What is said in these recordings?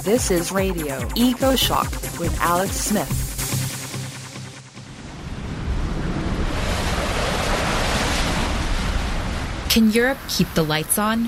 This is Radio Eco Shock with Alex Smith. Can Europe keep the lights on?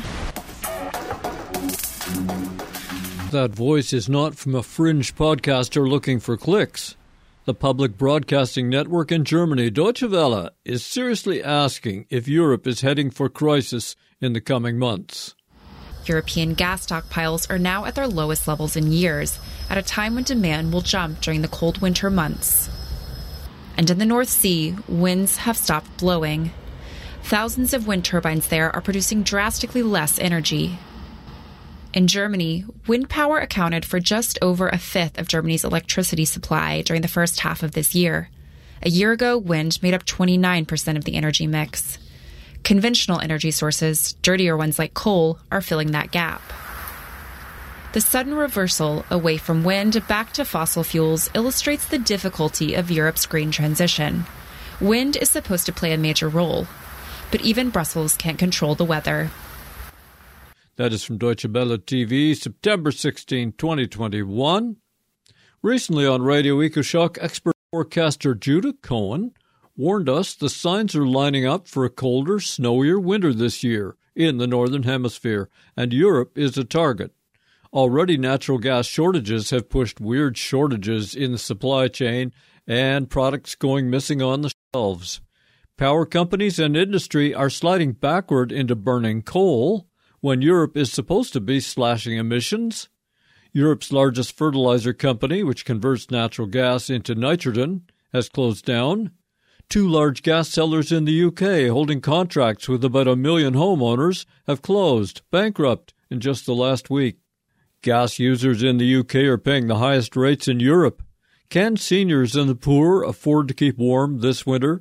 That voice is not from a fringe podcaster looking for clicks. The public broadcasting network in Germany, Deutsche Welle, is seriously asking if Europe is heading for crisis in the coming months. European gas stockpiles are now at their lowest levels in years, at a time when demand will jump during the cold winter months. And in the North Sea, winds have stopped blowing. Thousands of wind turbines there are producing drastically less energy. In Germany, wind power accounted for just over a fifth of Germany's electricity supply during the first half of this year. A year ago, wind made up 29% of the energy mix. Conventional energy sources, dirtier ones like coal, are filling that gap. The sudden reversal away from wind back to fossil fuels illustrates the difficulty of Europe's green transition. Wind is supposed to play a major role, but even Brussels can't control the weather. That is from Deutsche Welle TV, September 16, 2021. Recently on Radio EcoShock, expert forecaster Judah Cohen warned us the signs are lining up for a colder, snowier winter this year in the Northern Hemisphere, and Europe is a target. Already natural gas shortages have pushed weird shortages in the supply chain and products going missing on the shelves. Power companies and industry are sliding backward into burning coal, when Europe is supposed to be slashing emissions. Europe's largest fertilizer company, which converts natural gas into nitrogen, has closed down. 2 large gas sellers in the UK, holding contracts with about 1 million homeowners, have closed, bankrupt, in just the last week. Gas users in the UK are paying the highest rates in Europe. Can seniors and the poor afford to keep warm this winter?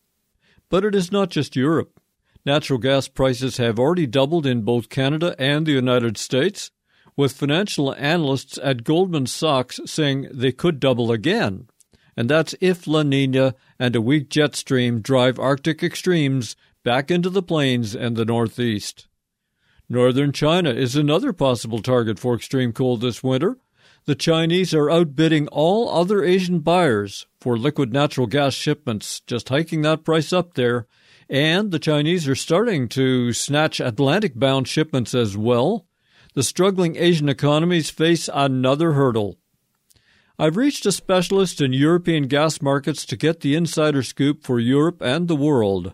But it is not just Europe. Natural gas prices have already doubled in both Canada and the United States, with financial analysts at Goldman Sachs saying they could double again. And that's if La Niña and a weak jet stream drive Arctic extremes back into the plains and the Northeast. Northern China is another possible target for extreme cold this winter. The Chinese are outbidding all other Asian buyers for liquid natural gas shipments, just hiking that price up there. And the Chinese are starting to snatch Atlantic-bound shipments as well. The struggling Asian economies face another hurdle. I've reached a specialist in European gas markets to get the insider scoop for Europe and the world.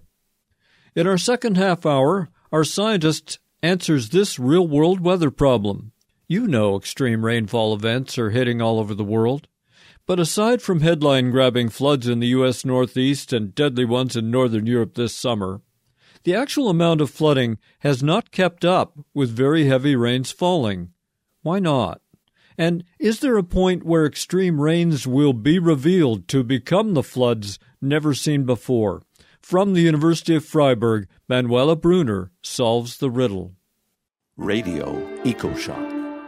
In our second half hour, our scientist answers this real-world weather problem. You know extreme rainfall events are hitting all over the world. But aside from headline-grabbing floods in the U.S. Northeast and deadly ones in Northern Europe this summer, the actual amount of flooding has not kept up with very heavy rains falling. Why not? And is there a point where extreme rains will be revealed to become the floods never seen before? From the University of Freiburg, Manuela Brunner solves the riddle. Radio EcoShock.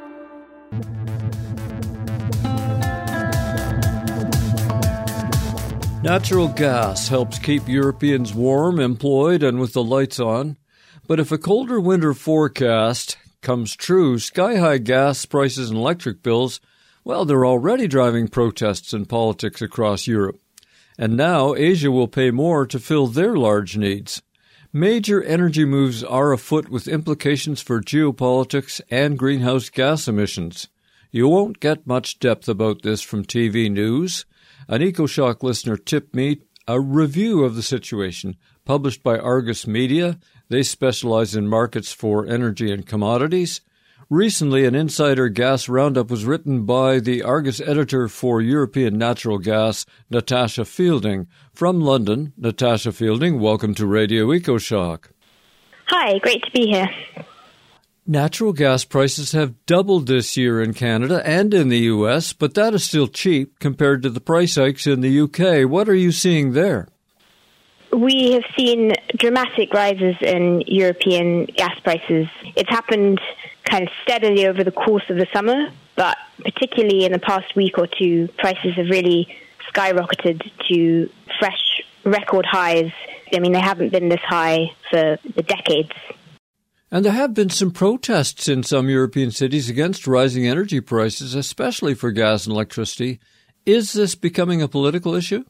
Natural gas helps keep Europeans warm, employed, and with the lights on. But if a colder winter forecast comes true, sky-high gas prices and electric bills, well, they're already driving protests and politics across Europe. And now Asia will pay more to fill their large needs. Major energy moves are afoot with implications for geopolitics and greenhouse gas emissions. You won't get much depth about this from TV news. An EcoShock listener tipped me a review of the situation, published by Argus Media. They specialize in markets for energy and commodities. Recently, an insider gas roundup was written by the Argus editor for European natural gas, Natasha Fielding. From London, Natasha Fielding, welcome to Radio EcoShock. Hi, great to be here. Natural gas prices have doubled this year in Canada and in the U.S., but that is still cheap compared to the price hikes in the U.K. What are you seeing there? We have seen dramatic rises in European gas prices. It's happened kind of steadily over the course of the summer, but particularly in the past week or two, prices have really skyrocketed to fresh record highs. I mean, they haven't been this high for decades. And there have been some protests in some European cities against rising energy prices, especially for gas and electricity. Is this becoming a political issue?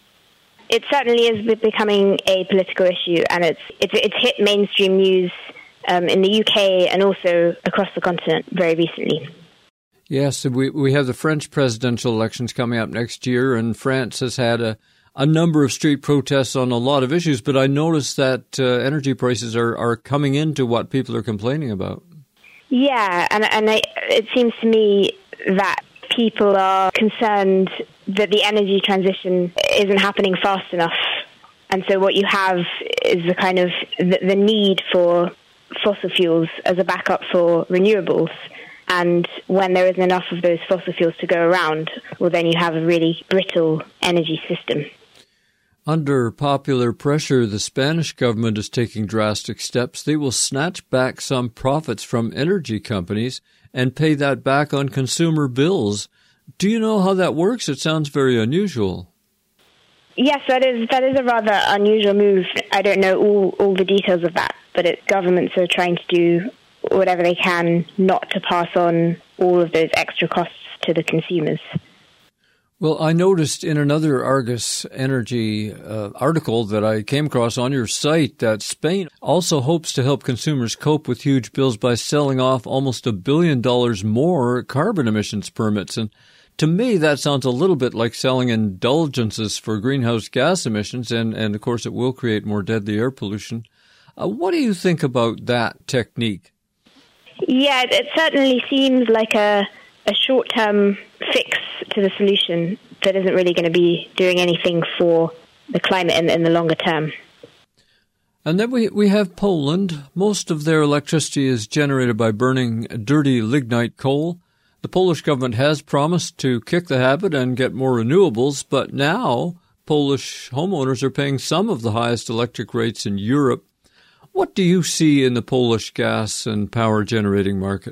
It certainly is becoming a political issue, and it's hit mainstream news in the UK and also across the continent very recently. Yes, we have the French presidential elections coming up next year, and France has had a number of street protests on a lot of issues, but I noticed that energy prices are coming into what people are complaining about. Yeah, and it seems to me that people are concerned that the energy transition isn't happening fast enough. And so what you have is the kind of the need for fossil fuels as a backup for renewables. And when there isn't enough of those fossil fuels to go around, well, then you have a really brittle energy system. Under popular pressure, the Spanish government is taking drastic steps. They will snatch back some profits from energy companies and pay that back on consumer bills. Do you know how that works? It sounds very unusual. Yes, that is a rather unusual move. I don't know all the details of that, but governments are trying to do whatever they can not to pass on all of those extra costs to the consumers. Well, I noticed in another Argus Energy article that I came across on your site that Spain also hopes to help consumers cope with huge bills by selling off almost $1 billion more carbon emissions permits. And to me, that sounds a little bit like selling indulgences for greenhouse gas emissions, and of course it will create more deadly air pollution. What do you think about that technique? Yeah, it certainly seems like a short-term fix to the solution that isn't really going to be doing anything for the climate in the longer term. And then we have Poland. Most of their electricity is generated by burning dirty lignite coal. The Polish government has promised to kick the habit and get more renewables, but now Polish homeowners are paying some of the highest electric rates in Europe. What do you see in the Polish gas and power generating market?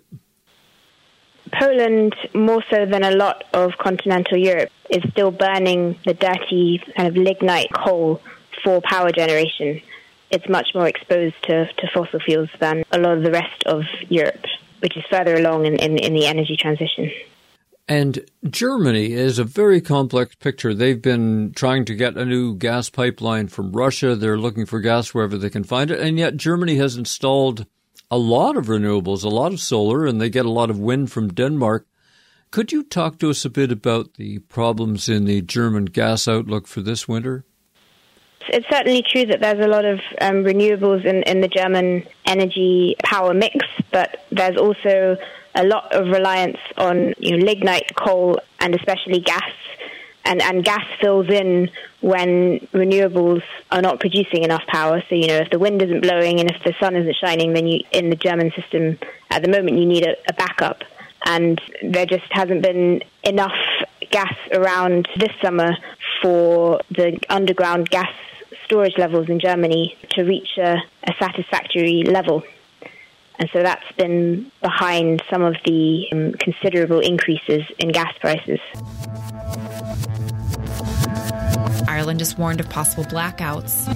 Poland, more so than a lot of continental Europe, is still burning the dirty kind of lignite coal for power generation. It's much more exposed to fossil fuels than a lot of the rest of Europe, which is further along in the energy transition. And Germany is a very complex picture. They've been trying to get a new gas pipeline from Russia. They're looking for gas wherever they can find it. And yet Germany has installed a lot of renewables, a lot of solar, and they get a lot of wind from Denmark. Could you talk to us a bit about the problems in the German gas outlook for this winter? It's certainly true that there's a lot of renewables in the German energy power mix, but there's also a lot of reliance on lignite coal and especially gas. And gas fills in when renewables are not producing enough power. So, if the wind isn't blowing and if the sun isn't shining, then in the German system at the moment you need a backup. And there just hasn't been enough gas around this summer for the underground gas storage levels in Germany to reach a satisfactory level. And so that's been behind some of the considerable increases in gas prices. Ireland is warned of possible blackouts.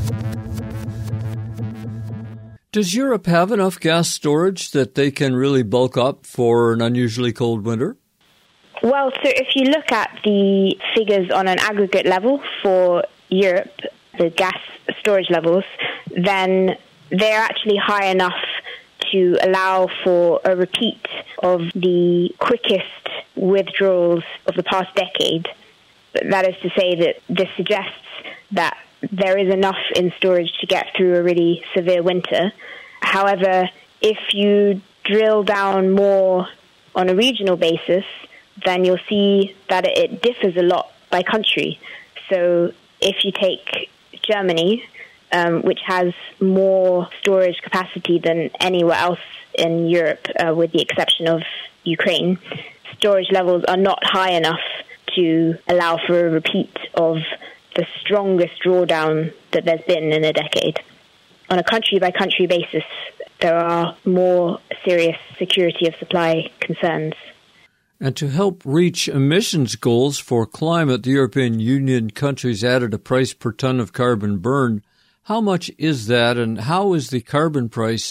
Does Europe have enough gas storage that they can really bulk up for an unusually cold winter? Well, so if you look at the figures on an aggregate level for Europe, the gas storage levels, then they're actually high enough to allow for a repeat of the quickest withdrawals of the past decade. That is to say that this suggests that there is enough in storage to get through a really severe winter. However, if you drill down more on a regional basis, then you'll see that it differs a lot by country. So if you take Germany, which has more storage capacity than anywhere else in Europe, with the exception of Ukraine, storage levels are not high enough to allow for a repeat of the strongest drawdown that there's been in a decade. On a country-by-country basis, there are more serious security of supply concerns. And to help reach emissions goals for climate, the European Union countries added a price per ton of carbon burned. How much is that, and how is the carbon price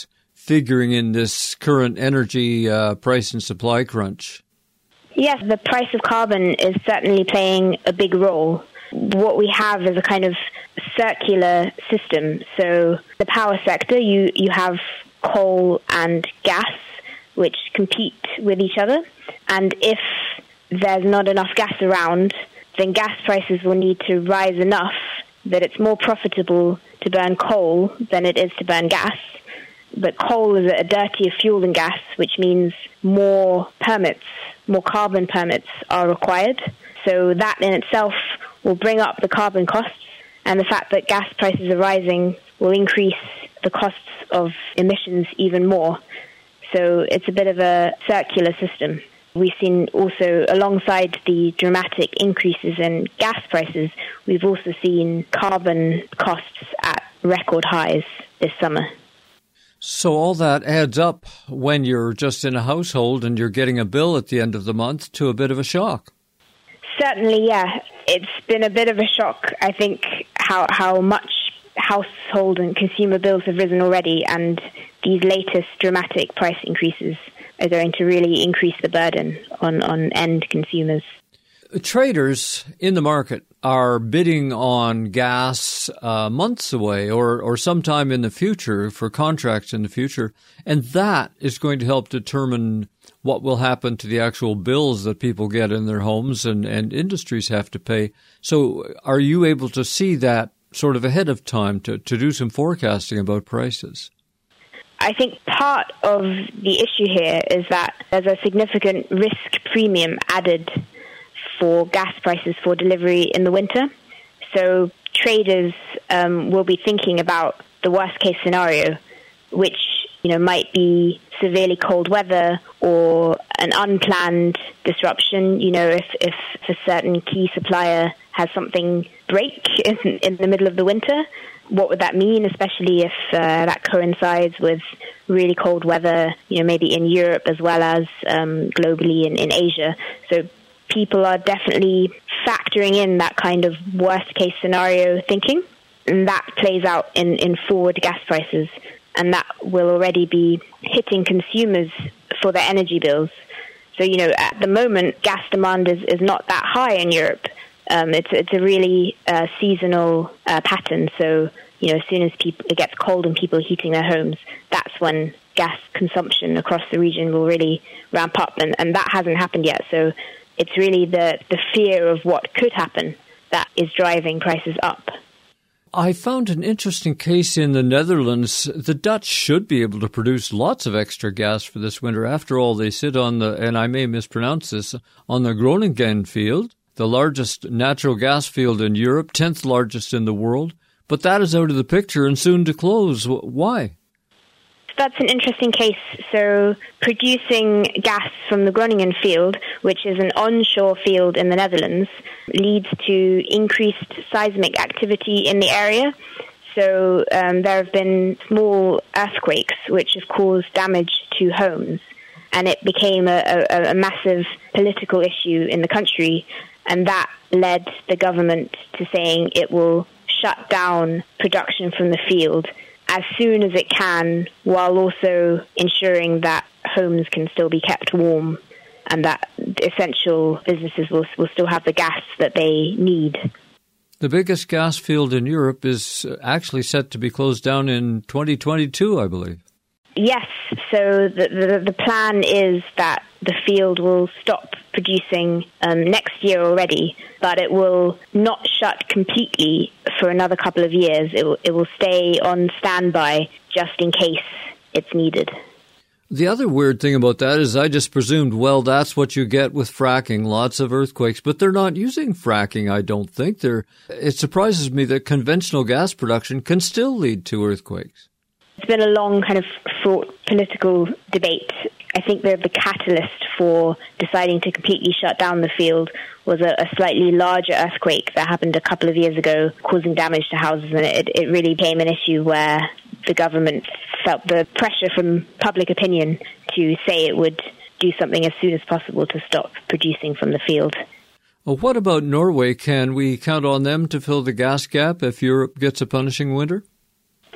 figuring in this current energy price and supply crunch? Yes, the price of carbon is certainly playing a big role. What we have is a kind of circular system. So the power sector, you have coal and gas, which compete with each other. And if there's not enough gas around, then gas prices will need to rise enough that it's more profitable to burn coal than it is to burn gas. But coal is a dirtier fuel than gas, which means more permits, more carbon permits are required. So that in itself will bring up the carbon costs, and the fact that gas prices are rising will increase the costs of emissions even more. So it's a bit of a circular system. We've seen also, alongside the dramatic increases in gas prices, we've also seen carbon costs at record highs this summer. So all that adds up when you're just in a household and you're getting a bill at the end of the month to a bit of a shock. Certainly, yeah. It's been a bit of a shock, I think, how much household and consumer bills have risen already, and these latest dramatic price increases are going to really increase the burden on end consumers. Traders in the market are bidding on gas months away or sometime in the future for contracts in the future, and that is going to help determine what will happen to the actual bills that people get in their homes and industries have to pay. So are you able to see that sort of ahead of time to do some forecasting about prices? I think part of the issue here is that there's a significant risk premium added for gas prices for delivery in the winter. So traders will be thinking about the worst case scenario, which might be severely cold weather or an unplanned disruption. If a certain key supplier has something break in the middle of the winter, what would that mean, especially if that coincides with really cold weather, maybe in Europe as well as globally in Asia. So people are definitely factoring in that kind of worst-case scenario thinking, and that plays out in forward gas prices, and that will already be hitting consumers for their energy bills. So, at the moment, gas demand is not that high in Europe. It's a really seasonal pattern. So, as soon as it gets cold and people are heating their homes, that's when gas consumption across the region will really ramp up, and that hasn't happened yet. So it's really the fear of what could happen that is driving prices up. I found an interesting case in the Netherlands. The Dutch should be able to produce lots of extra gas for this winter. After all, they sit on and I may mispronounce this, on the Groningen field, the largest natural gas field in Europe, 10th largest in the world. But that is out of the picture and soon to close. Why? That's an interesting case. So producing gas from the Groningen field, which is an onshore field in the Netherlands, leads to increased seismic activity in the area. So there have been small earthquakes which have caused damage to homes, and it became a massive political issue in the country, and that led the government to saying it will shut down production from the field as soon as it can, while also ensuring that homes can still be kept warm and that essential businesses will still have the gas that they need. The biggest gas field in Europe is actually set to be closed down in 2022, I believe. Yes, so the plan is that the field will stop producing next year already, but it will not shut completely for another couple of years. It will stay on standby just in case it's needed. The other weird thing about that is I just presumed, well, that's what you get with fracking, lots of earthquakes, but they're not using fracking, I don't think. It surprises me that conventional gas production can still lead to earthquakes. It's been a long kind of fraught political debate. I think the catalyst for deciding to completely shut down the field was a slightly larger earthquake that happened a couple of years ago, causing damage to houses, and it really became an issue where the government felt the pressure from public opinion to say it would do something as soon as possible to stop producing from the field. Well, what about Norway? Can we count on them to fill the gas gap if Europe gets a punishing winter?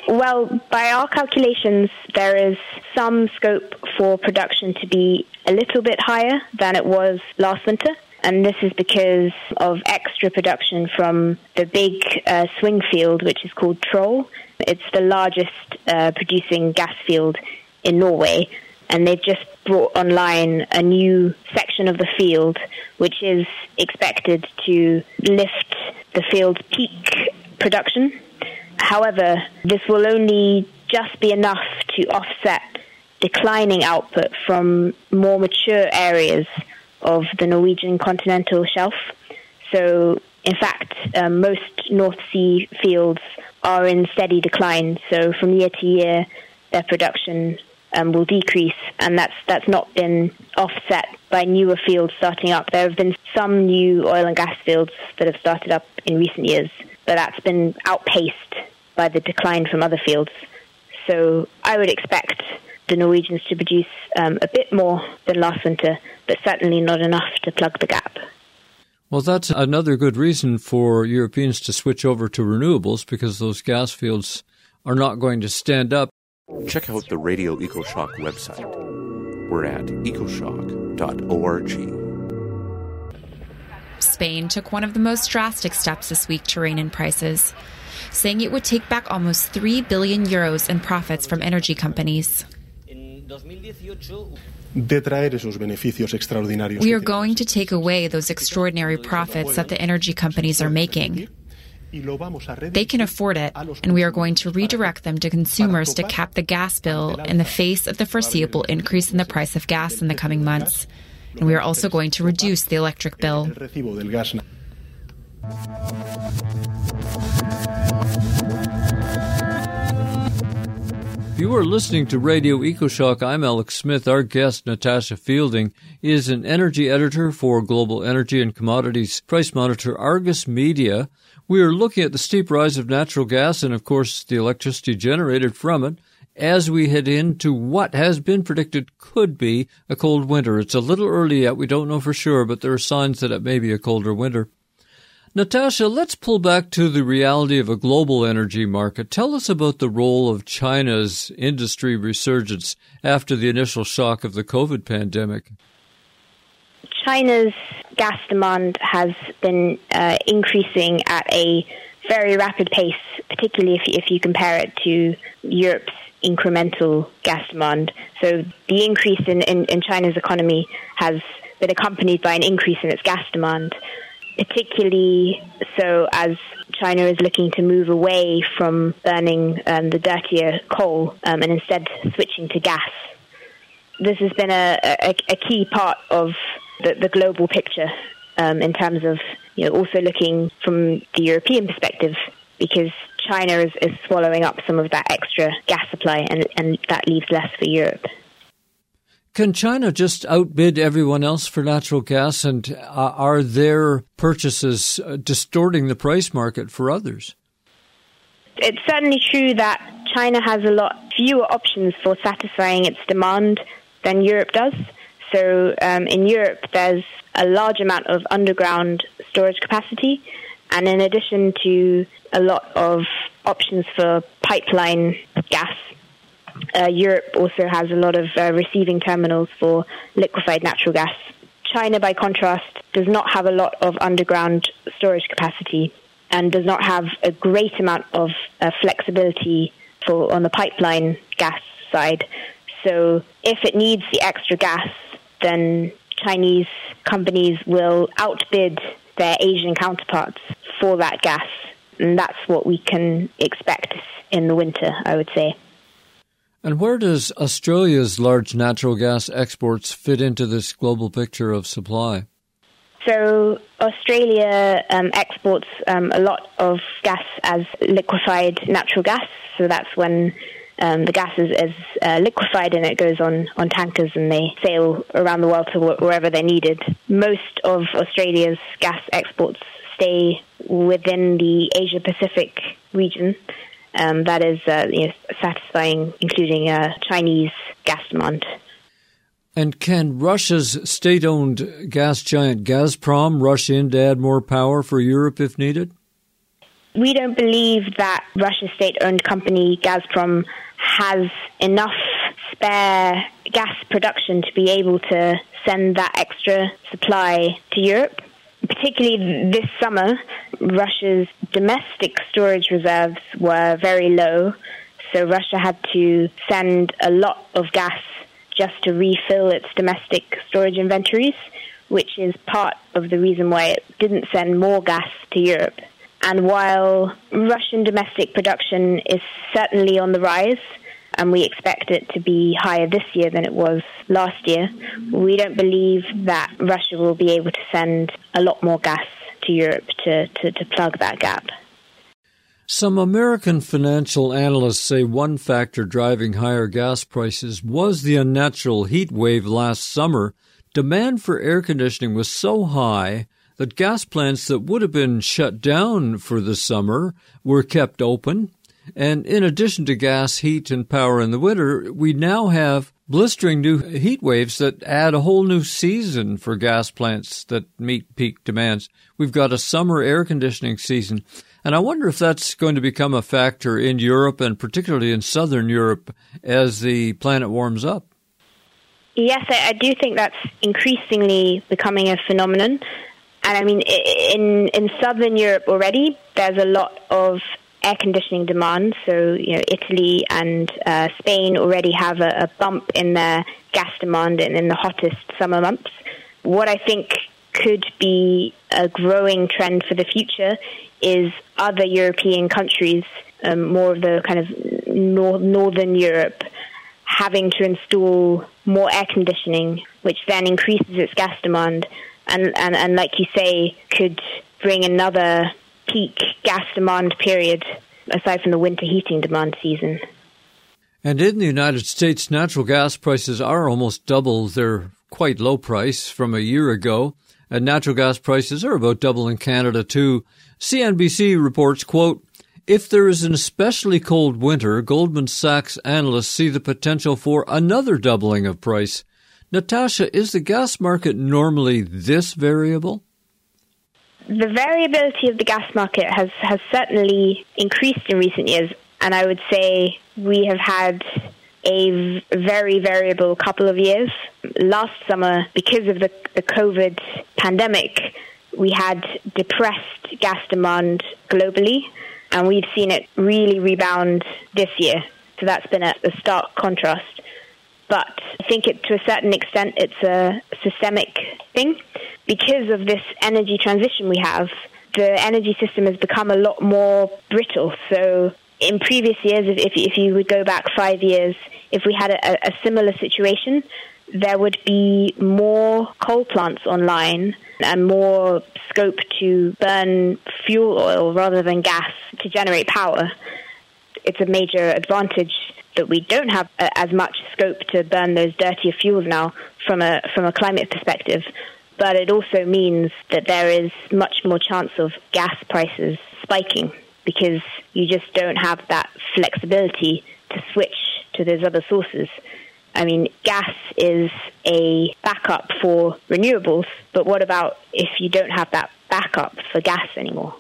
Well, by our calculations, there is some scope for production to be a little bit higher than it was last winter. And this is because of extra production from the big swing field, which is called Troll. It's the largest producing gas field in Norway. And they've just brought online a new section of the field, which is expected to lift the field's peak production. However, this will only just be enough to offset declining output from more mature areas of the Norwegian continental shelf. So, in fact, most North Sea fields are in steady decline. So from year to year, their production will decrease, and that's not been offset by newer fields starting up. There have been some new oil and gas fields that have started up in recent years, but that's been outpaced by the decline from other fields. So I would expect the Norwegians to produce a bit more than last winter, but certainly not enough to plug the gap. Well, that's another good reason for Europeans to switch over to renewables, because those gas fields are not going to stand up. Check out the Radio EcoShock website. We're at ecoshock.org. Spain took one of the most drastic steps this week to rein in prices, saying it would take back almost 3 billion euros in profits from energy companies. We are going to take away those extraordinary profits that the energy companies are making. They can afford it, and we are going to redirect them to consumers to cap the gas bill in the face of the foreseeable increase in the price of gas in the coming months. And we are also going to reduce the electric bill. You are listening to Radio EcoShock. I'm Alex Smith. Our guest, Natasha Fielding, is an energy editor for global energy and commodities price monitor Argus Media. We are looking at the steep rise of natural gas and, of course, the electricity generated from it as we head into what has been predicted could be a cold winter. It's a little early yet. We don't know for sure, but there are signs that it may be a colder winter. Natasha, let's pull back to the reality of a global energy market. Tell us about the role of China's industry resurgence after the initial shock of the COVID pandemic. China's gas demand has been increasing at a very rapid pace, particularly if you compare it to Europe's incremental gas demand. So the increase in China's economy has been accompanied by an increase in its gas demand, particularly so as China is looking to move away from burning the dirtier coal and instead switching to gas. This has been a key part of the global picture in terms of also looking from the European perspective, because China is swallowing up some of that extra gas supply and that leaves less for Europe. Can China just outbid everyone else for natural gas, and are their purchases distorting the price market for others? It's certainly true that China has a lot fewer options for satisfying its demand than Europe does. So in Europe, there's a large amount of underground storage capacity, and in addition to a lot of options for pipeline gas, Europe also has a lot of receiving terminals for liquefied natural gas. China, by contrast, does not have a lot of underground storage capacity and does not have a great amount of flexibility on the pipeline gas side. So if it needs the extra gas, then Chinese companies will outbid their Asian counterparts for that gas. And that's what we can expect in the winter, I would say. And where does Australia's large natural gas exports fit into this global picture of supply? So Australia exports a lot of gas as liquefied natural gas. So that's when the gas is liquefied and it goes on tankers and they sail around the world to wherever they're needed. Most of Australia's gas exports stay within the Asia-Pacific region. That is satisfying, including Chinese gas demand. And can Russia's state-owned gas giant Gazprom rush in to add more power for Europe if needed? We don't believe that Russia's state-owned company Gazprom has enough spare gas production to be able to send that extra supply to Europe. Particularly this summer, Russia's domestic storage reserves were very low, so Russia had to send a lot of gas just to refill its domestic storage inventories, which is part of the reason why it didn't send more gas to Europe. And while Russian domestic production is certainly on the rise, and we expect it to be higher this year than it was last year, we don't believe that Russia will be able to send a lot more gas to Europe to plug that gap. Some American financial analysts say one factor driving higher gas prices was the unnatural heat wave last summer. Demand for air conditioning was so high that gas plants that would have been shut down for the summer were kept open. And in addition to gas, heat, and power in the winter, we now have blistering new heat waves that add a whole new season for gas plants that meet peak demands. We've got a summer air conditioning season. And I wonder if that's going to become a factor in Europe and particularly in southern Europe as the planet warms up. Yes, I do think that's increasingly becoming a phenomenon. And I mean, in southern Europe already, there's a lot of air conditioning demand. So, Italy and Spain already have a bump in their gas demand in the hottest summer months. What I think could be a growing trend for the future is other European countries, more of the kind of northern Europe, having to install more air conditioning, which then increases its gas demand. And like you say, could bring another peak gas demand period, aside from the winter heating demand season. And in the United States, natural gas prices are almost double their quite low price from a year ago. And natural gas prices are about double in Canada, too. CNBC reports, quote, if there is an especially cold winter, Goldman Sachs analysts see the potential for another doubling of price. Natasha, is the gas market normally this variable? The variability of the gas market has certainly increased in recent years, and I would say we have had a very variable couple of years. Last summer, because of the COVID pandemic, we had depressed gas demand globally, and we've seen it really rebound this year. So that's been a stark contrast. But I think to a certain extent it's a systemic thing. Because of this energy transition we have, the energy system has become a lot more brittle. So in previous years, if you would go back 5 years, if we had a similar situation, there would be more coal plants online and more scope to burn fuel oil rather than gas to generate power. It's a major advantage that we don't have as much scope to burn those dirtier fuels now from a climate perspective. But it also means that there is much more chance of gas prices spiking because you just don't have that flexibility to switch to those other sources. I mean, gas is a backup for renewables, but what about if you don't have that backup for gas anymore?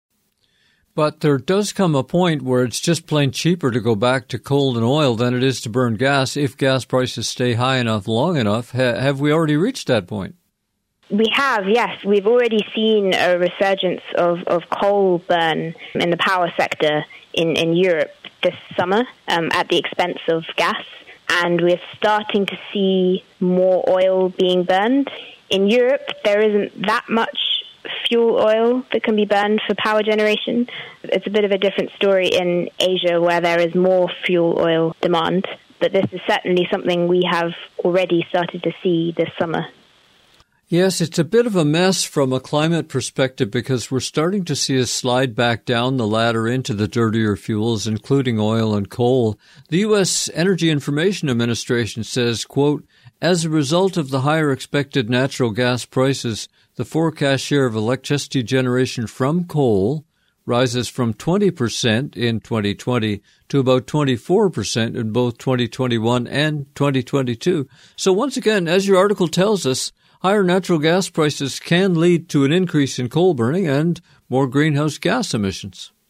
But there does come a point where it's just plain cheaper to go back to coal and oil than it is to burn gas if gas prices stay high enough, long enough. Have we already reached that point? We have, yes. We've already seen a resurgence of coal burn in the power sector in Europe this summer at the expense of gas. And we're starting to see more oil being burned. In Europe, there isn't that much fuel oil that can be burned for power generation. It's a bit of a different story in Asia where there is more fuel oil demand. But this is certainly something we have already started to see this summer. Yes, it's a bit of a mess from a climate perspective because we're starting to see a slide back down the ladder into the dirtier fuels, including oil and coal. The U.S. Energy Information Administration says, quote, as a result of the higher expected natural gas prices, the forecast share of electricity generation from coal rises from 20% in 2020 to about 24% in both 2021 and 2022. So once again, as your article tells us, higher natural gas prices can lead to an increase in coal burning and more greenhouse gas emissions.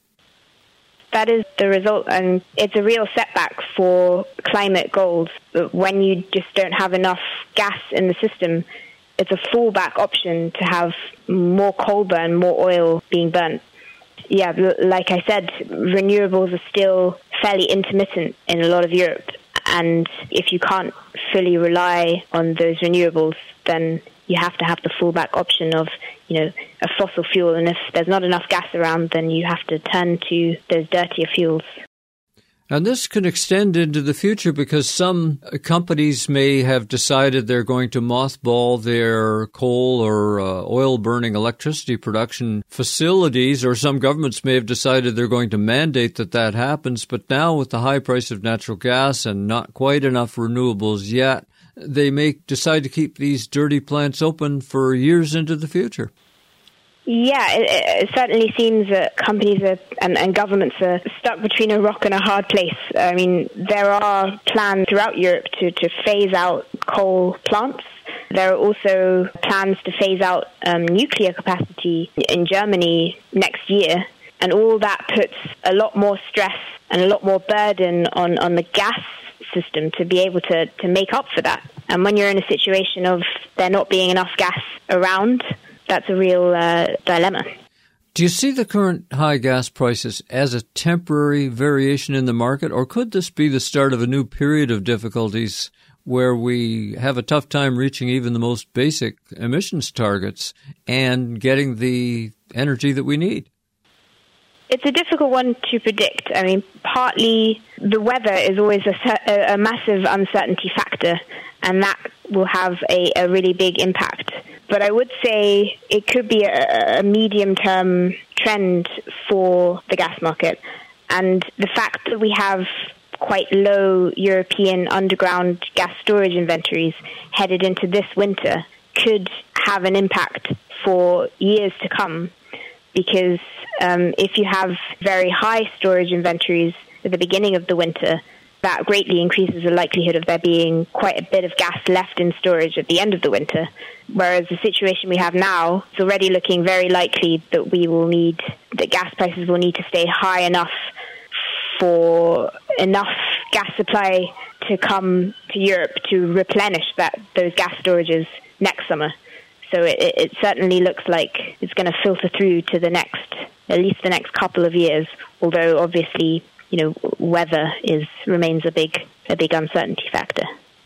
that is the result, and it's a real setback for climate goals. When you just don't have enough gas in the system, it's a fallback option to have more coal burn, more oil being burnt. Yeah, like I said, renewables are still fairly intermittent in a lot of Europe. And if you can't fully rely on those renewables, then you have to have the fallback option of, a fossil fuel. And if there's not enough gas around, then you have to turn to those dirtier fuels. And this can extend into the future because some companies may have decided they're going to mothball their coal or oil-burning electricity production facilities, or some governments may have decided they're going to mandate that happens. But now with the high price of natural gas and not quite enough renewables yet, they may decide to keep these dirty plants open for years into the future. Yeah, it certainly seems that companies and governments are stuck between a rock and a hard place. I mean, there are plans throughout Europe to phase out coal plants. There are also plans to phase out nuclear capacity in Germany next year. And all that puts a lot more stress and a lot more burden on the gas system to be able to make up for that. And when you're in a situation of there not being enough gas around, that's a real dilemma. Do you see the current high gas prices as a temporary variation in the market, or could this be the start of a new period of difficulties where we have a tough time reaching even the most basic emissions targets and getting the energy that we need? It's a difficult one to predict. I mean, partly the weather is always a massive uncertainty factor, and that will have a really big impact. But I would say it could be a medium-term trend for the gas market. And the fact that we have quite low European underground gas storage inventories headed into this winter could have an impact for years to come. Because if you have very high storage inventories at the beginning of the winter, that greatly increases the likelihood of there being quite a bit of gas left in storage at the end of the winter. Whereas the situation we have now, it's already looking very likely that gas prices will need to stay high enough for enough gas supply to come to Europe to replenish those gas storages next summer. So it certainly looks like it's going to filter through to at least the next couple of years, although obviously, weather remains a big uncertainty factor.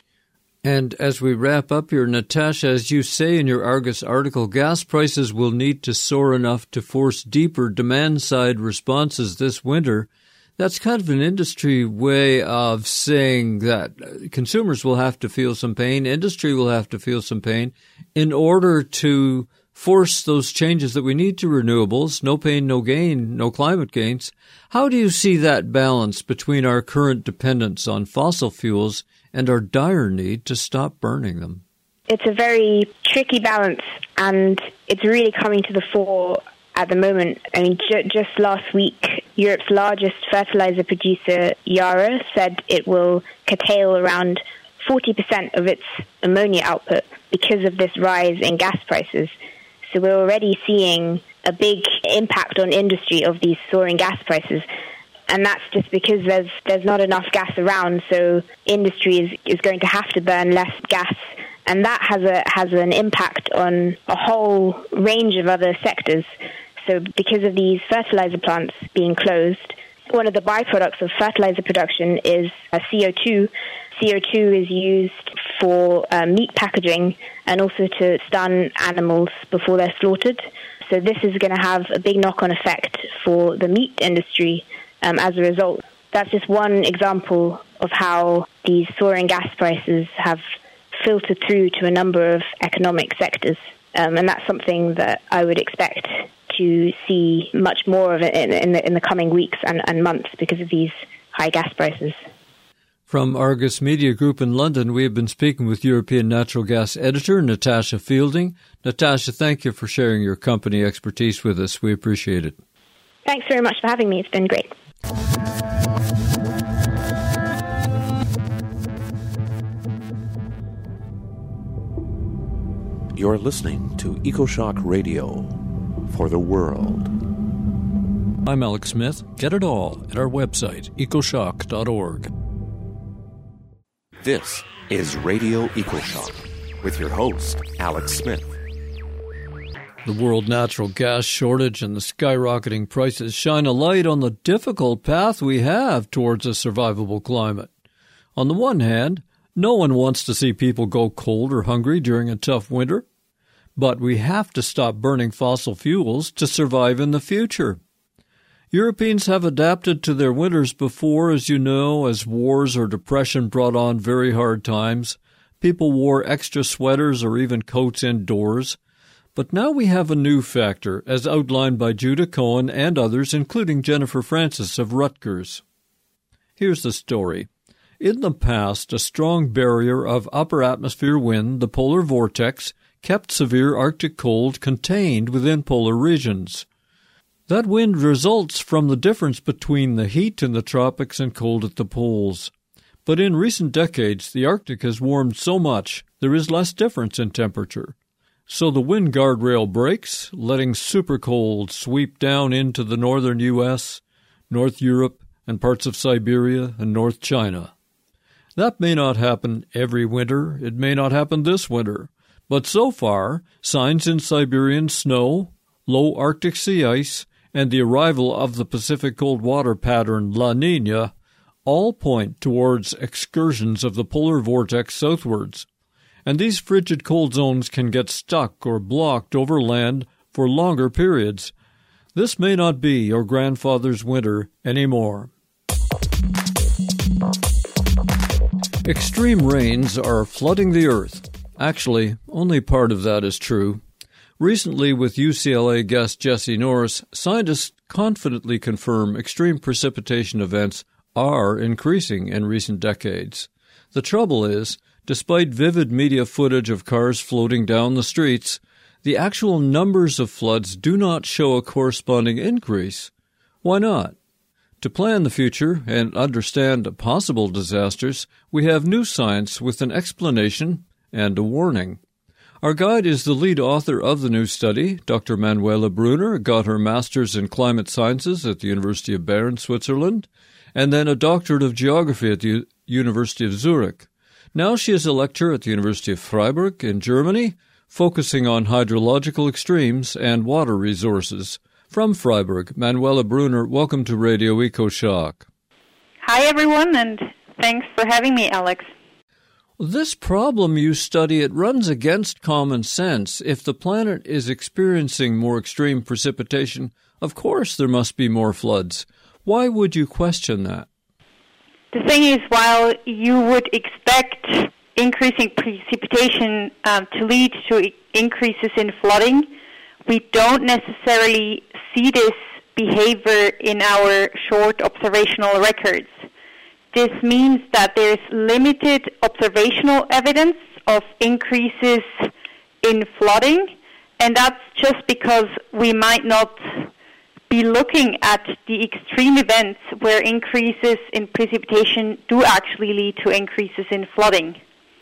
And as we wrap up here, Natasha, as you say in your Argus article, gas prices will need to soar enough to force deeper demand-side responses this winter. That's kind of an industry way of saying that consumers will have to feel some pain, industry will have to feel some pain in order to force those changes that we need to renewables. No pain, no gain, no climate gains. How do you see that balance between our current dependence on fossil fuels and our dire need to stop burning them? It's a very tricky balance, and it's really coming to the fore at the moment. I mean, just last week, Europe's largest fertilizer producer, Yara, said it will curtail around 40% of its ammonia output because of this rise in gas prices. So we're already seeing a big impact on industry of these soaring gas prices. And that's just because there's not enough gas around, so industry is going to have to burn less gas. And that has an impact on a whole range of other sectors. So because of these fertilizer plants being closed, one of the byproducts of fertilizer production is CO2. CO2 is used for meat packaging and also to stun animals before they're slaughtered. So this is going to have a big knock-on effect for the meat industry as a result. That's just one example of how these soaring gas prices have filtered through to a number of economic sectors. And that's something that I would expect to see much more of in the coming weeks and months because of these high gas prices. From Argus Media Group in London, we have been speaking with European natural gas editor Natasha Fielding. Natasha, thank you for sharing your company expertise with us. We appreciate it. Thanks very much for having me. It's been great. You're listening to EcoShock Radio for the world. I'm Alex Smith. Get it all at our website, ecoshock.org. This is Radio EcoShock with your host, Alex Smith. The world natural gas shortage and the skyrocketing prices shine a light on the difficult path we have towards a survivable climate. On the one hand, no one wants to see people go cold or hungry during a tough winter, but we have to stop burning fossil fuels to survive in the future. Europeans have adapted to their winters before, as you know, as wars or depression brought on very hard times. People wore extra sweaters or even coats indoors. But now we have a new factor, as outlined by Judah Cohen and others, including Jennifer Francis of Rutgers. Here's the story. In the past, a strong barrier of upper atmosphere wind, the polar vortex, kept severe Arctic cold contained within polar regions. That wind results from the difference between the heat in the tropics and cold at the poles. But in recent decades, the Arctic has warmed so much there is less difference in temperature. So the wind guardrail breaks, letting supercold sweep down into the northern U.S., North Europe, and parts of Siberia and North China. That may not happen every winter, it may not happen this winter, but so far, signs in Siberian snow, low Arctic sea ice, and the arrival of the Pacific cold water pattern La Niña all point towards excursions of the polar vortex southwards. And these frigid cold zones can get stuck or blocked over land for longer periods. This may not be your grandfather's winter anymore. Extreme rains are flooding the earth. Actually, only part of that is true. Recently, with UCLA guest Jesse Norris, scientists confidently confirm extreme precipitation events are increasing in recent decades. The trouble is, despite vivid media footage of cars floating down the streets, the actual numbers of floods do not show a corresponding increase. Why not? To plan the future and understand possible disasters, we have new science with an explanation and a warning. Our guide is the lead author of the new study. Dr. Manuela Brunner got her master's in climate sciences at the University of Bern, Switzerland, and then a doctorate of geography at the University of Zurich. Now she is a lecturer at the University of Freiburg in Germany, focusing on hydrological extremes and water resources. From Freiburg, Manuela Brunner, welcome to Radio EcoShock. Hi, everyone, and thanks for having me, Alex. This problem you study, it runs against common sense. If the planet is experiencing more extreme precipitation, of course there must be more floods. Why would you question that? The thing is, while you would expect increasing precipitation to lead to increases in flooding, we don't necessarily see this behavior in our short observational records. This means that there's limited observational evidence of increases in flooding, and that's just because we might not be looking at the extreme events where increases in precipitation do actually lead to increases in flooding.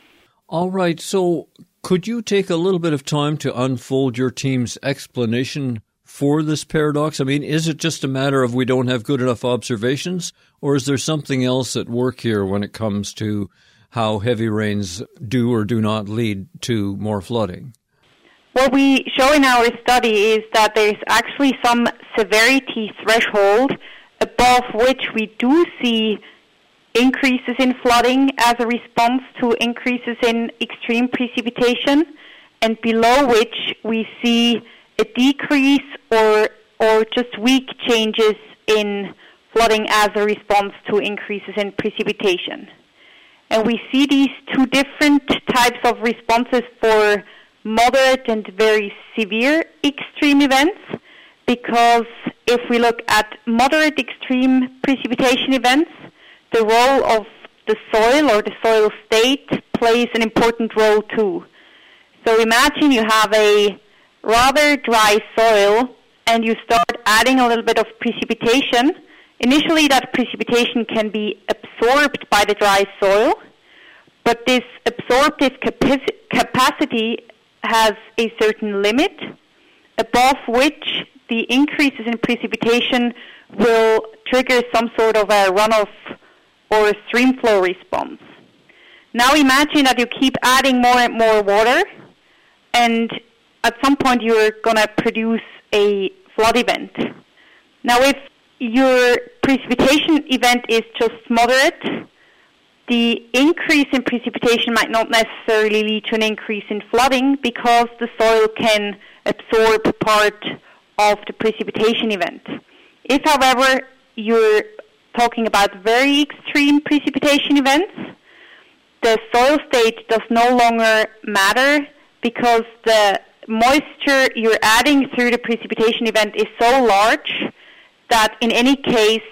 All right, so could you take a little bit of time to unfold your team's explanation for this paradox? I mean, is it just a matter of we don't have good enough observations, or is there something else at work here when it comes to how heavy rains do or do not lead to more flooding? What we show in our study is that there's actually some severity threshold above which we do see increases in flooding as a response to increases in extreme precipitation, and below which we see a decrease or just weak changes in flooding as a response to increases in precipitation. And we see these two different types of responses for moderate and very severe extreme events, because if we look at moderate extreme precipitation events, the role of the soil or the soil state plays an important role too. So imagine you have a rather dry soil and you start adding a little bit of precipitation. Initially that precipitation can be absorbed by the dry soil, but this absorptive capacity has a certain limit above which the increases in precipitation will trigger some sort of a runoff or a stream flow response. Now imagine that you keep adding more and more water, and at some point you're going to produce a flood event. Now if your precipitation event is just moderate, the increase in precipitation might not necessarily lead to an increase in flooding because the soil can absorb part of the precipitation event. If, however, you're talking about very extreme precipitation events, the soil state does no longer matter because the moisture you're adding through the precipitation event is so large that in any case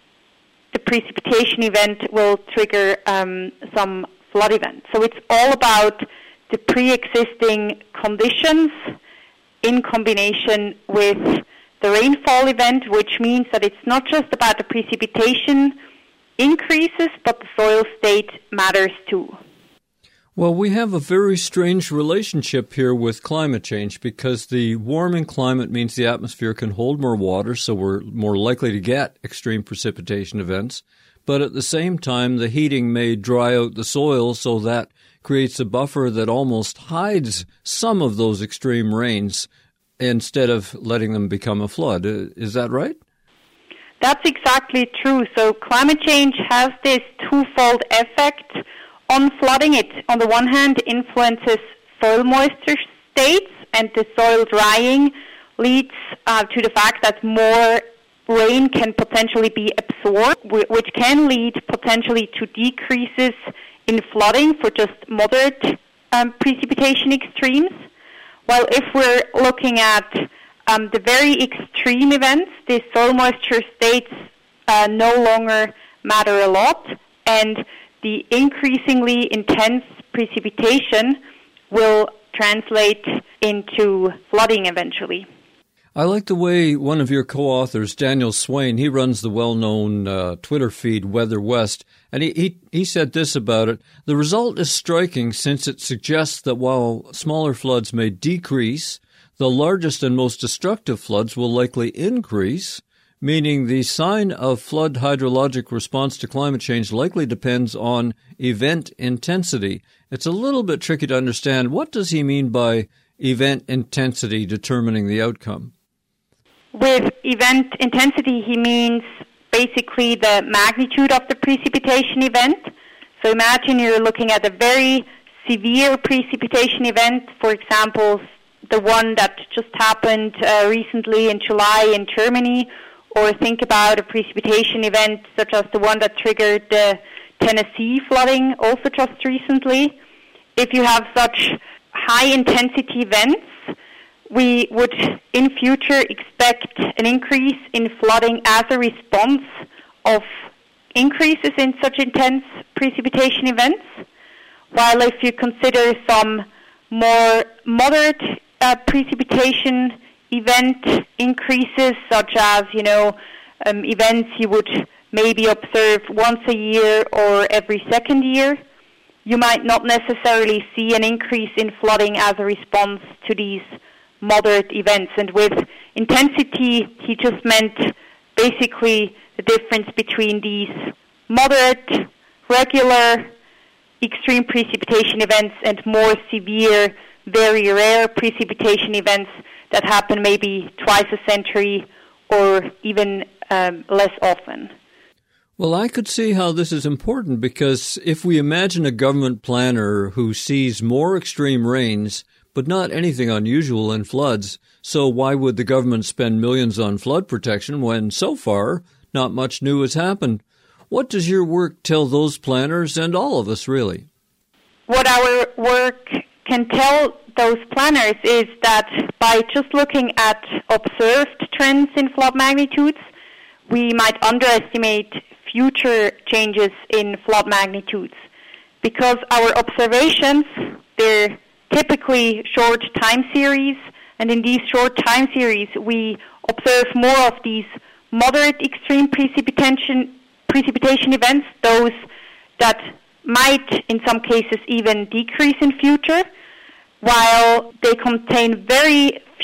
the precipitation event will trigger some flood event. So it's all about the pre-existing conditions in combination with the rainfall event, which means that it's not just about the precipitation increases, but the soil state matters too. Well, we have a very strange relationship here with climate change because the warming climate means the atmosphere can hold more water, so we're more likely to get extreme precipitation events. But at the same time, the heating may dry out the soil, so that creates a buffer that almost hides some of those extreme rains instead of letting them become a flood. Is that right? That's exactly true. So climate change has this twofold effect on flooding. It, on the one hand, influences soil moisture states, and the soil drying leads to the fact that more rain can potentially be absorbed, which can lead potentially to decreases in flooding for just moderate precipitation extremes. While if we're looking at the very extreme events, the soil moisture states no longer matter a lot, and the increasingly intense precipitation will translate into flooding eventually. I like the way one of your co-authors, Daniel Swain, he runs the well-known Twitter feed Weather West, and he said this about it. The result is striking since it suggests that while smaller floods may decrease, the largest and most destructive floods will likely increase, meaning the sign of flood hydrologic response to climate change likely depends on event intensity. It's a little bit tricky to understand. What does he mean by event intensity determining the outcome? With event intensity, he means basically the magnitude of the precipitation event. So imagine you're looking at a very severe precipitation event, for example, the one that just happened recently in July in Germany, or think about a precipitation event such as the one that triggered the Tennessee flooding also just recently. If you have such high-intensity events, we would in future expect an increase in flooding as a response of increases in such intense precipitation events. While if you consider some more moderate precipitation event increases, such as, events you would maybe observe once a year or every second year, you might not necessarily see an increase in flooding as a response to these moderate events. And with intensity, he just meant basically the difference between these moderate, regular, extreme precipitation events and more severe, very rare precipitation events that happen maybe twice a century or even less often. Well, I could see how this is important because if we imagine a government planner who sees more extreme rains but not anything unusual in floods, so why would the government spend millions on flood protection when so far not much new has happened? What does your work tell those planners and all of us, really? What our work can tell those planners is that by just looking at observed trends in flood magnitudes, we might underestimate future changes in flood magnitudes. Because our observations, they're typically short time series, and in these short time series we observe more of these moderate extreme precipitation events, those that might in some cases even decrease in future, while they contain very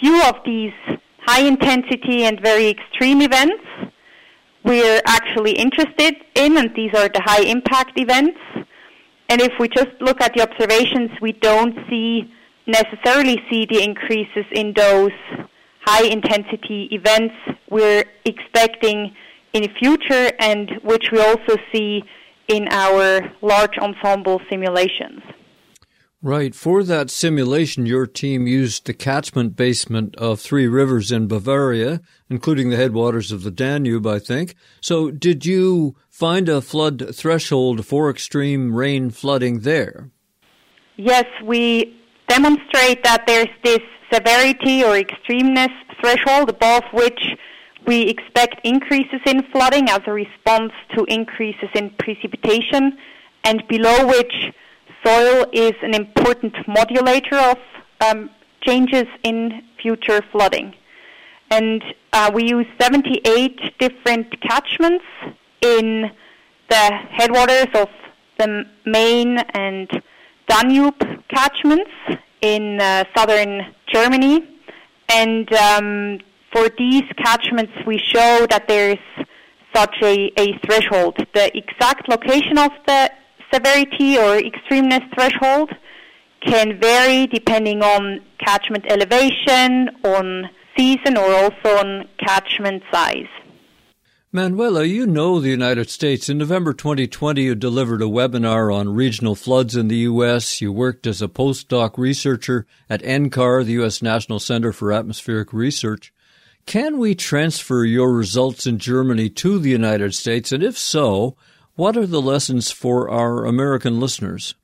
few of these high-intensity and very extreme events we're actually interested in, and these are the high-impact events. And if we just look at the observations, we don't necessarily see the increases in those high-intensity events we're expecting in the future, and which we also see in our large ensemble simulations. Right. For that simulation, your team used the catchment basement of 3 rivers in Bavaria, including the headwaters of the Danube, I think. So did you find a flood threshold for extreme rain flooding there? Yes, we demonstrate that there's this severity or extremeness threshold above which we expect increases in flooding as a response to increases in precipitation, and below which soil is an important modulator of changes in future flooding. And we use 78 different catchments in the headwaters of the Main and Danube catchments in southern Germany. And for these catchments, we show that there's such a threshold. The exact location of the severity or extremeness threshold can vary depending on catchment elevation, on season, or also on catchment size. Manuela, you know the United States. In November 2020, you delivered a webinar on regional floods in the U.S. You worked as a postdoc researcher at NCAR, the U.S. National Center for Atmospheric Research. Can we transfer your results in Germany to the United States? And if so, what are the lessons for our American listeners?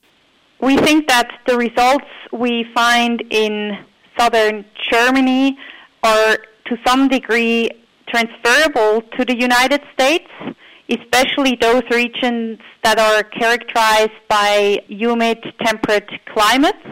We think that the results we find in southern Germany are to some degree transferable to the United States, especially those regions that are characterized by humid, temperate climates.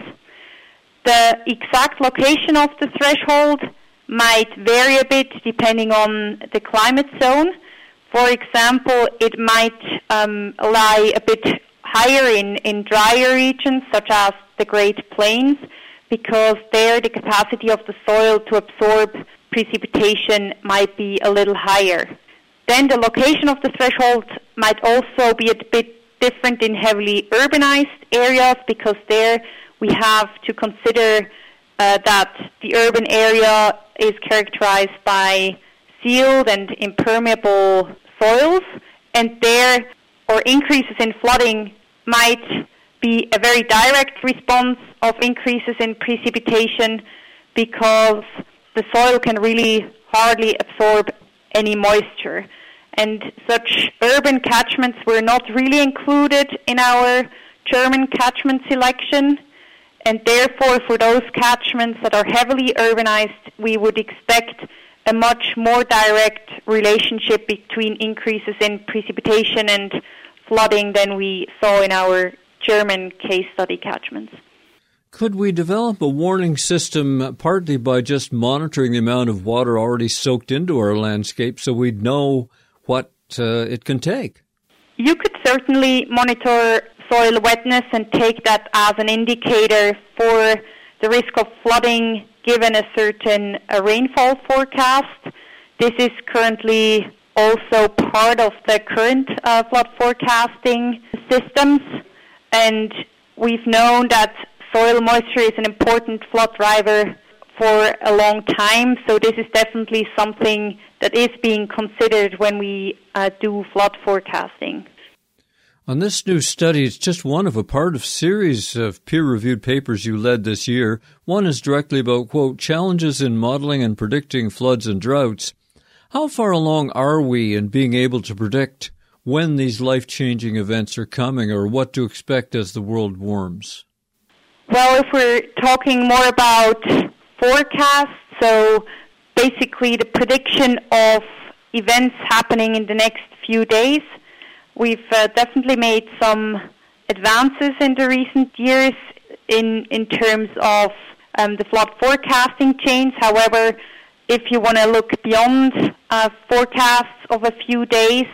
The exact location of the threshold might vary a bit depending on the climate zone. For example, it might lie a bit higher in drier regions, such as the Great Plains, because there the capacity of the soil to absorb precipitation might be a little higher. Then the location of the threshold might also be a bit different in heavily urbanized areas, because there we have to consider that the urban area is characterized by sealed and impermeable soils, and there or increases in flooding might be a very direct response of increases in precipitation, because the soil can really hardly absorb any moisture. And such urban catchments were not really included in our German catchment selection, and therefore for those catchments that are heavily urbanized, we would expect a much more direct relationship between increases in precipitation and flooding than we saw in our German case study catchments. Could we develop a warning system partly by just monitoring the amount of water already soaked into our landscape so we'd know what it can take? You could certainly monitor soil wetness and take that as an indicator for the risk of flooding given a certain rainfall forecast. This is currently also part of the current flood forecasting systems, and we've known that soil moisture is an important flood driver for a long time, so this is definitely something that is being considered when we do flood forecasting. On this new study, it's just one of a part of series of peer-reviewed papers you led this year. One is directly about, quote, challenges in modeling and predicting floods and droughts. How far along are we in being able to predict when these life-changing events are coming, or what to expect as the world warms? Well, if we're talking more about forecasts, so basically the prediction of events happening in the next few days, we've definitely made some advances in the recent years in terms of the flood forecasting chains. However, if you want to look beyond forecasts of a few days,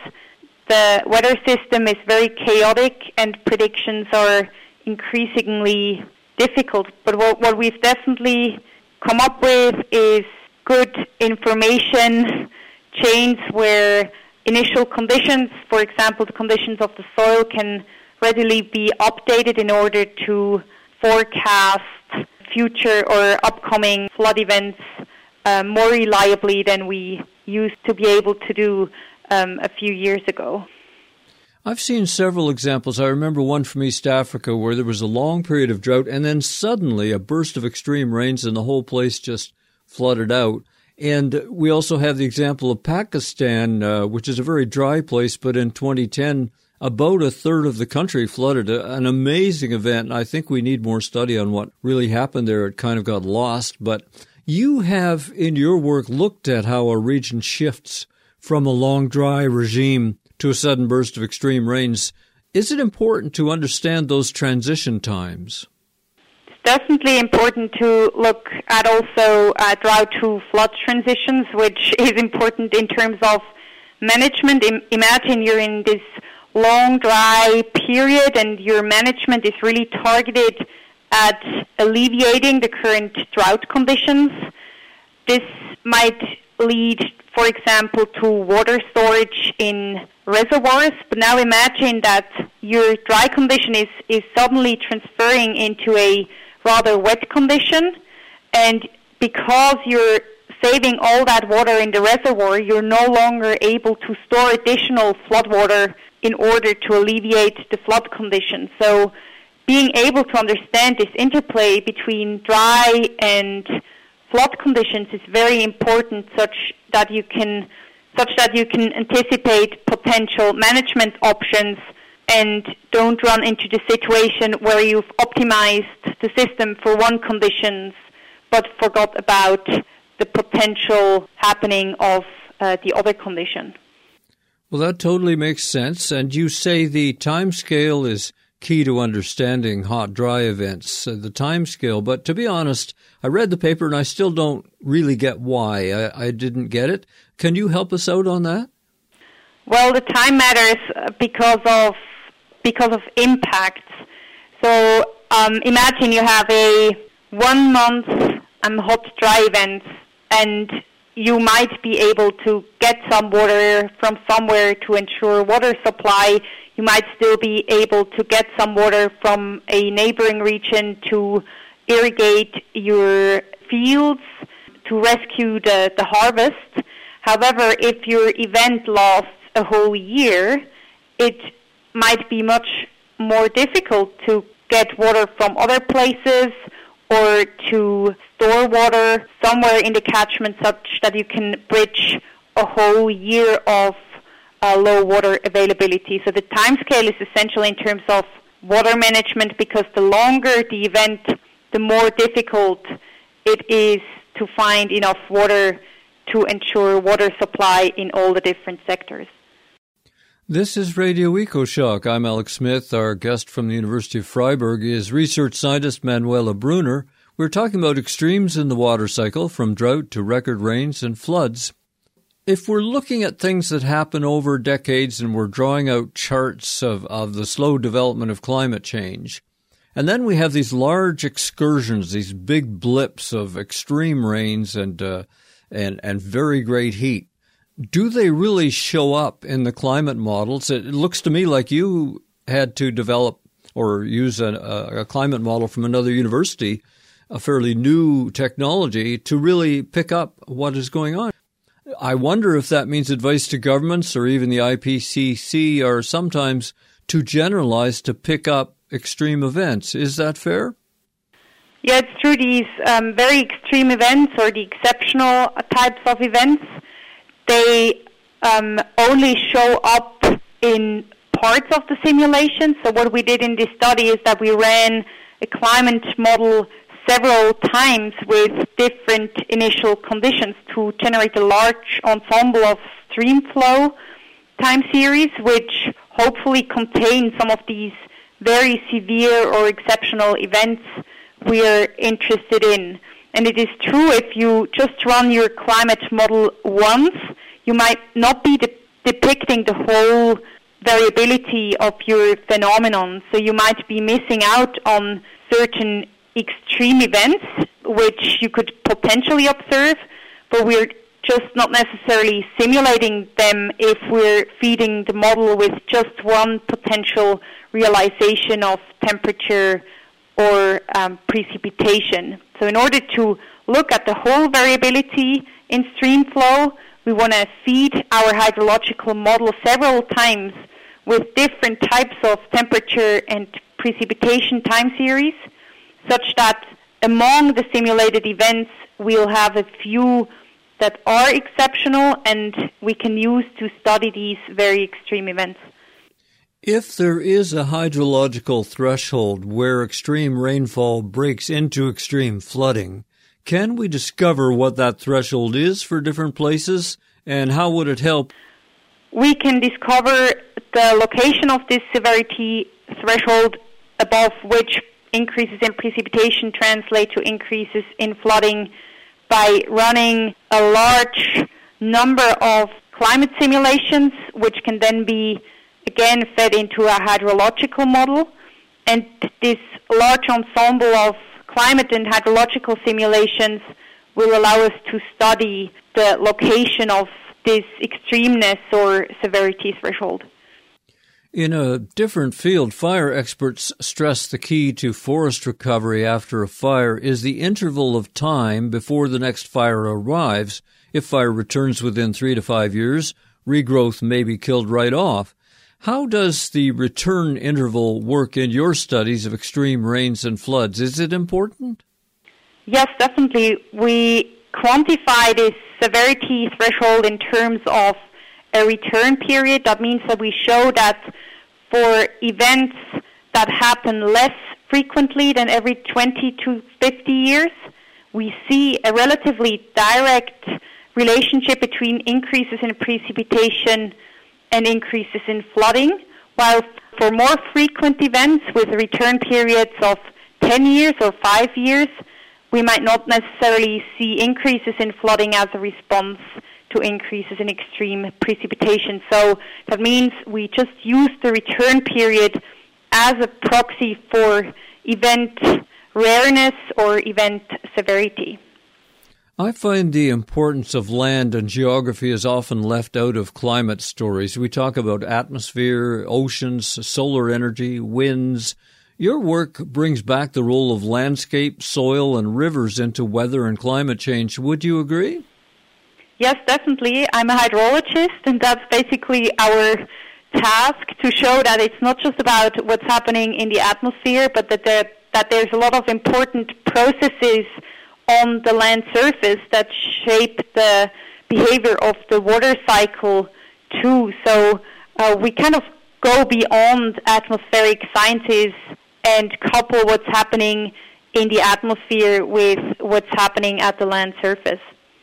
the weather system is very chaotic and predictions are increasingly difficult. But what we've definitely come up with is good information chains where initial conditions, for example, the conditions of the soil, can readily be updated in order to forecast future or upcoming flood events more reliably than we used to be able to do a few years ago. I've seen several examples. I remember one from East Africa where there was a long period of drought and then suddenly a burst of extreme rains and the whole place just flooded out. And we also have the example of Pakistan, which is a very dry place, but in 2010, about a third of the country flooded. An amazing event, and I think we need more study on what really happened there. It kind of got lost. But you have, in your work, looked at how a region shifts from a long, dry regime to a sudden burst of extreme rains. Is it important to understand those transition times? Definitely important to look at also drought to flood transitions, which is important in terms of management. Imagine you're in this long dry period and your management is really targeted at alleviating the current drought conditions. This might lead, for example, to water storage in reservoirs, but now imagine that your dry condition is suddenly transferring into a rather wet condition, and because you're saving all that water in the reservoir, you're no longer able to store additional flood water in order to alleviate the flood conditions. So being able to understand this interplay between dry and flood conditions is very important, such that you can anticipate potential management options and don't run into the situation where you've optimized the system for one conditions but forgot about the potential happening of the other condition. Well, that totally makes sense. And you say the time scale is key to understanding hot, dry events, the time scale. But to be honest, I read the paper and I still don't really get why. I didn't get it. Can you help us out on that? Well, the time matters because of impacts. So imagine you have a 1 month hot dry event, and you might be able to get some water from somewhere to ensure water supply. You might still be able to get some water from a neighboring region to irrigate your fields, to rescue the harvest. However, if your event lasts a whole year, it might be much more difficult to get water from other places or to store water somewhere in the catchment such that you can bridge a whole year of low water availability. So the time scale is essential in terms of water management, because the longer the event, the more difficult it is to find enough water to ensure water supply in all the different sectors. This is Radio EcoShock. I'm Alex Smith. Our guest from the University of Freiburg is research scientist Manuela Brunner. We're talking about extremes in the water cycle, from drought to record rains and floods. If we're looking at things that happen over decades and we're drawing out charts of the slow development of climate change, and then we have these large excursions, these big blips of extreme rains and very great heat, do they really show up in the climate models? It looks to me like you had to develop or use a climate model from another university, a fairly new technology, to really pick up what is going on. I wonder if that means advice to governments or even the IPCC are sometimes too generalized to pick up extreme events. Is that fair? Yeah, it's true. These very extreme events, or the exceptional types of events, they only show up in parts of the simulation. So what we did in this study is that we ran a climate model several times with different initial conditions to generate a large ensemble of stream flow time series, which hopefully contain some of these very severe or exceptional events we are interested in. And it is true, if you just run your climate model once, you might not be depicting the whole variability of your phenomenon. So you might be missing out on certain extreme events, which you could potentially observe, but we're just not necessarily simulating them if we're feeding the model with just one potential realization of temperature or precipitation. So in order to look at the whole variability in stream flow, we want to feed our hydrological model several times with different types of temperature and precipitation time series, such that among the simulated events, we'll have a few that are exceptional and we can use to study these very extreme events. If there is a hydrological threshold where extreme rainfall breaks into extreme flooding, can we discover what that threshold is for different places, and how would it help? We can discover the location of this severity threshold above which increases in precipitation translate to increases in flooding by running a large number of climate simulations, which can then be, again, fed into a hydrological model. And this large ensemble of climate and hydrological simulations will allow us to study the location of this extremeness or severity threshold. In a different field, fire experts stress the key to forest recovery after a fire is the interval of time before the next fire arrives. If fire returns within 3 to 5 years, regrowth may be killed right off. How does the return interval work in your studies of extreme rains and floods? Is it important? Yes, definitely. We quantify this severity threshold in terms of a return period. That means that we show that for events that happen less frequently than every 20 to 50 years, we see a relatively direct relationship between increases in precipitation and increases in flooding, while for more frequent events with return periods of 10 years or 5 years, we might not necessarily see increases in flooding as a response to increases in extreme precipitation. So that means we just use the return period as a proxy for event rareness or event severity. I find the importance of land and geography is often left out of climate stories. We talk about atmosphere, oceans, solar energy, winds. Your work brings back the role of landscape, soil, and rivers into weather and climate change. Would you agree? Yes, definitely. I'm a hydrologist, and that's basically our task, to show that it's not just about what's happening in the atmosphere, but that there's a lot of important processes on the land surface that shape the behavior of the water cycle too. So we kind of go beyond atmospheric sciences and couple what's happening in the atmosphere with what's happening at the land surface.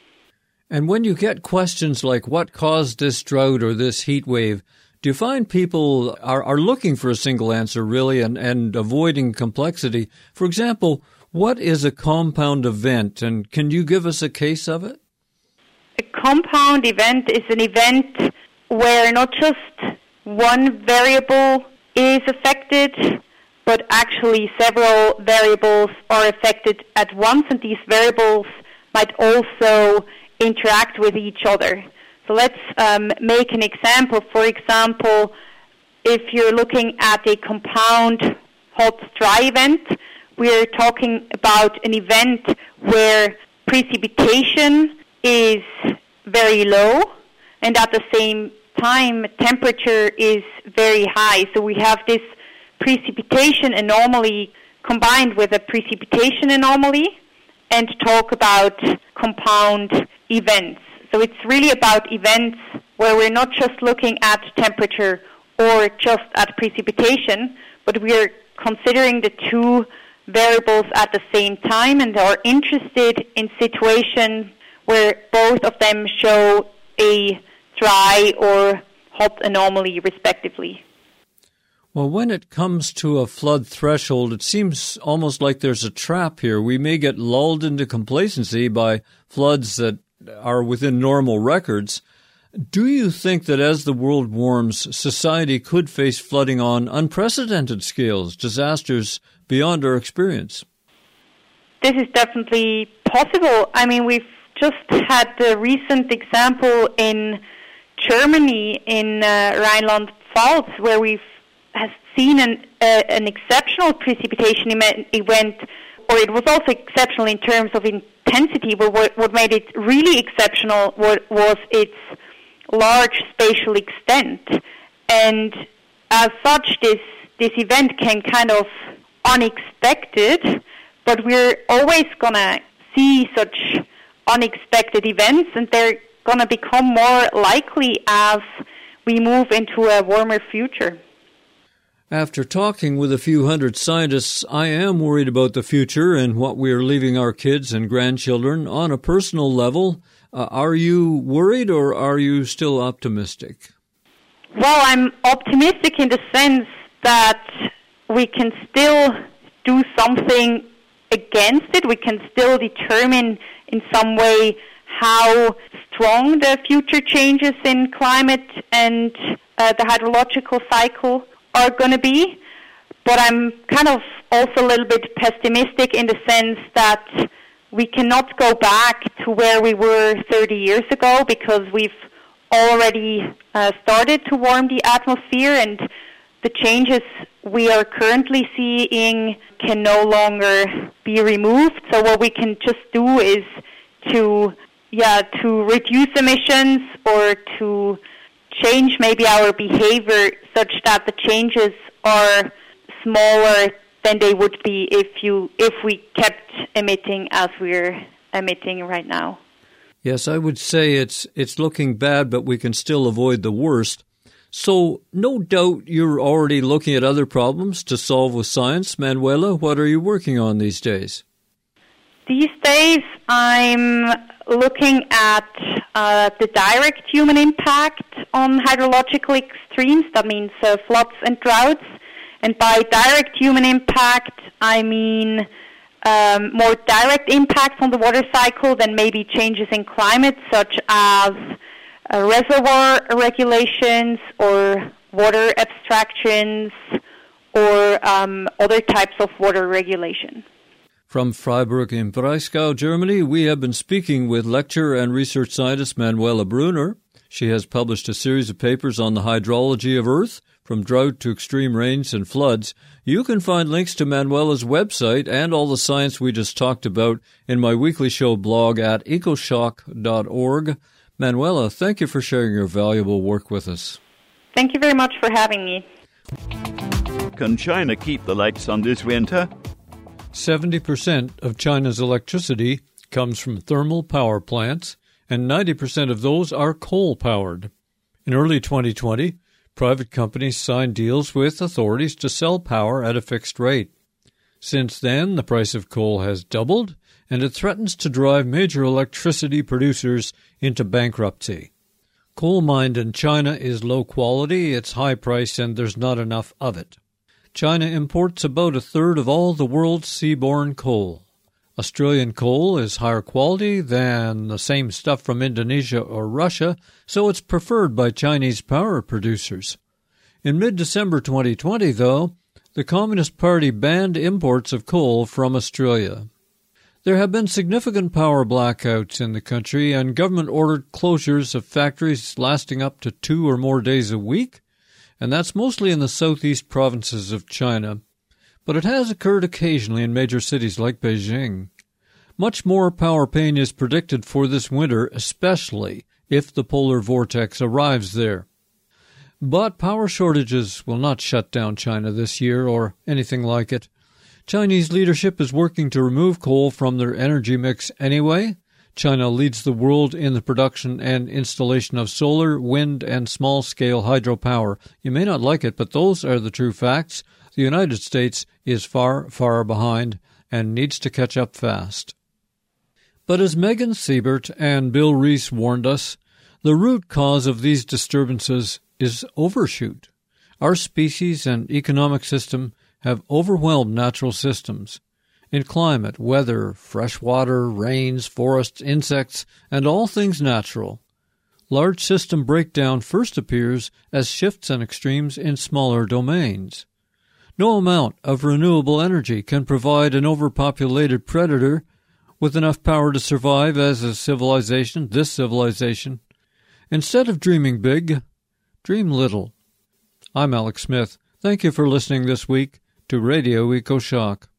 And when you get questions like what caused this drought or this heat wave, do you find people are looking for a single answer, really, and avoiding complexity? For example, what is a compound event, and can you give us a case of it? A compound event is an event where not just one variable is affected, but actually several variables are affected at once, and these variables might also interact with each other. So let's make an example. For example, if you're looking at a compound hot-dry event, we're talking about an event where precipitation is very low, and at the same time temperature is very high. So we have this precipitation anomaly combined with a precipitation anomaly, and talk about compound events. So it's really about events where we're not just looking at temperature or just at precipitation, but we're considering the two variables at the same time and are interested in situations where both of them show a dry or hot anomaly, respectively. Well, when it comes to a flood threshold, it seems almost like there's a trap here. We may get lulled into complacency by floods that are within normal records. Do you think that as the world warms, society could face flooding on unprecedented scales, disasters beyond our experience? this is definitely possible. I mean, we've just had the recent example in Germany, in Rhineland-Pfalz, where we've seen an exceptional precipitation event, or it was also exceptional in terms of intensity, but what made it really exceptional was its large spatial extent. And as such, this event came kind of unexpected, but we're always going to see such unexpected events, and they're going to become more likely as we move into a warmer future. After talking with a few hundred scientists, I am worried about the future and what we are leaving our kids and grandchildren. On a personal level, are you worried or are you still optimistic? Well, I'm optimistic in the sense that we can still do something against it. We can still determine in some way how strong the future changes in climate and the hydrological cycle are going to be. But I'm kind of also a little bit pessimistic in the sense that we cannot go back to where we were 30 years ago, because we've already started to warm the atmosphere, and the changes we are currently seeing can no longer be removed. So what we can just do is to reduce emissions or to change maybe our behavior such that the changes are smaller than they would be if we kept emitting as we're emitting right now. Yes, I would say it's looking bad, but we can still avoid the worst. So no doubt you're already looking at other problems to solve with science. Manuela, what are you working on these days? These days I'm looking at the direct human impact on hydrological extremes. That means floods and droughts. And by direct human impact, I mean more direct impact on the water cycle than maybe changes in climate, such as reservoir regulations or water abstractions or other types of water regulation. From Freiburg im Breisgau, Germany, we have been speaking with lecturer and research scientist Manuela Brunner. She has published a series of papers on the hydrology of Earth, from drought to extreme rains and floods. You can find links to Manuela's website and all the science we just talked about in my weekly show blog at ecoshock.org. Manuela, thank you for sharing your valuable work with us. Thank you very much for having me. Can China keep the lights on this winter? 70% of China's electricity comes from thermal power plants, and 90% of those are coal-powered. In early 2020, private companies signed deals with authorities to sell power at a fixed rate. Since then, the price of coal has doubled, and it threatens to drive major electricity producers into bankruptcy. Coal mined in China is low quality, it's high priced, and there's not enough of it. China imports about a third of all the world's seaborne coal. Australian coal is higher quality than the same stuff from Indonesia or Russia, so it's preferred by Chinese power producers. In mid-December 2020, though, the Communist Party banned imports of coal from Australia. There have been significant power blackouts in the country, and government-ordered closures of factories lasting up to 2 or more days a week, and that's mostly in the southeast provinces of China. But it has occurred occasionally in major cities like Beijing. Much more power pain is predicted for this winter, especially if the polar vortex arrives there. But power shortages will not shut down China this year or anything like it. Chinese leadership is working to remove coal from their energy mix anyway. China leads the world in the production and installation of solar, wind, and small-scale hydropower. You may not like it, but those are the true facts. The United States is far, far behind and needs to catch up fast. But as Megan Siebert and Bill Rees warned us, the root cause of these disturbances is overshoot. Our species and economic system have overwhelmed natural systems. In climate, weather, fresh water, rains, forests, insects, and all things natural. Large system breakdown first appears as shifts and extremes in smaller domains. No amount of renewable energy can provide an overpopulated predator with enough power to survive as a civilization, this civilization. Instead of dreaming big, dream little. I'm Alex Smith. Thank you for listening this week to Radio EcoShock.